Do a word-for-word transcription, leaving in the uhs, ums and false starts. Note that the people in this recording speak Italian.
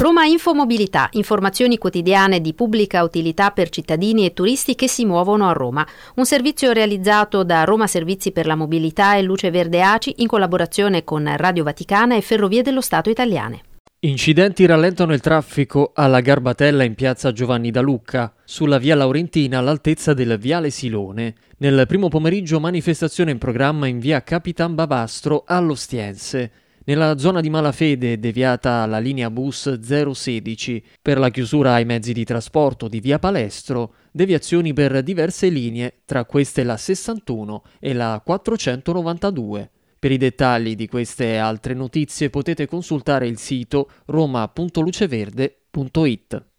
Roma Infomobilità, informazioni quotidiane di pubblica utilità per cittadini e turisti che si muovono a Roma. Un servizio realizzato da Roma Servizi per la Mobilità e Luce Verde A C I in collaborazione con Radio Vaticana e Ferrovie dello Stato Italiane. Incidenti rallentano il traffico alla Garbatella in piazza Giovanni da Lucca, sulla via Laurentina all'altezza del viale Silone. Nel primo pomeriggio manifestazione in programma in via Capitan Bavastro all'Ostiense. Nella zona di Malafede è deviata la linea bus zero sedici. Per la chiusura ai mezzi di trasporto di via Palestro, deviazioni per diverse linee, tra queste la sessantuno e la quattrocentonovantadue. Per i dettagli di queste e altre notizie potete consultare il sito roma punto luceverde punto it.